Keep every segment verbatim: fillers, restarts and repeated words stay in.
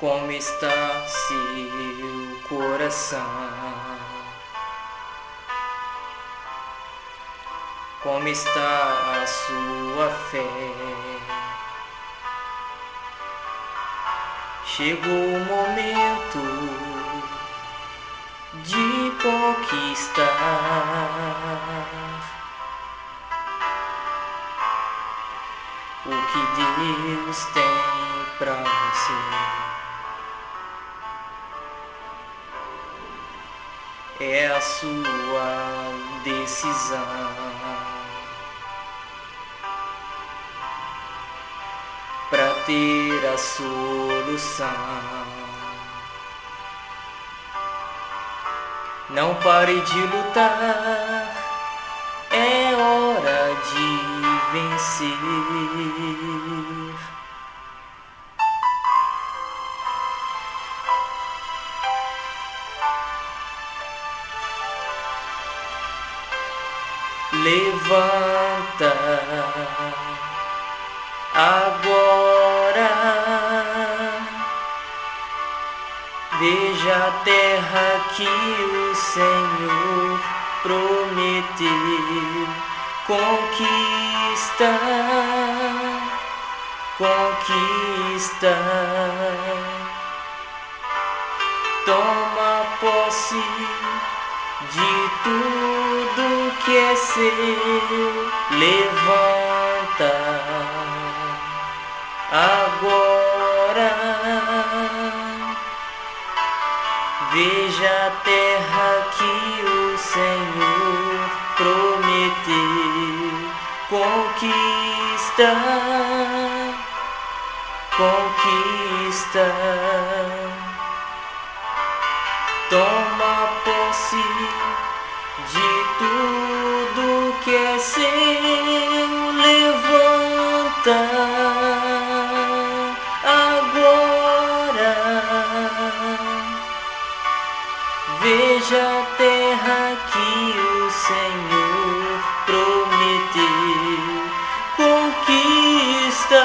Como está seu coração? Como está a sua fé? Chegou o momento de conquistar o que Deus tem pra você. É a sua decisão para ter a solução. Não pare de lutar, é hora de vencer. Levanta agora, veja a terra que o Senhor prometeu. Conquista, conquista, toma posse de tudo que é seu. Levanta agora, veja a terra que o Senhor prometeu. Conquista, conquista, toma posse de tudo que é seu. Levanta agora, veja a terra que o Senhor prometeu. Conquista,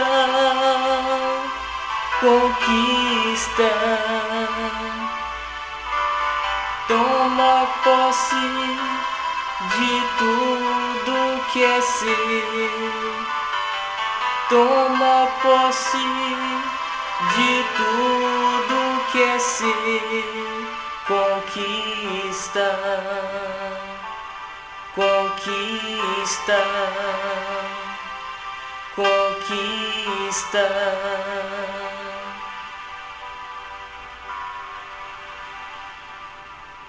conquista, toma posse de tudo que é seu. Toma posse de tudo que é seu. Conquista, conquista, conquista.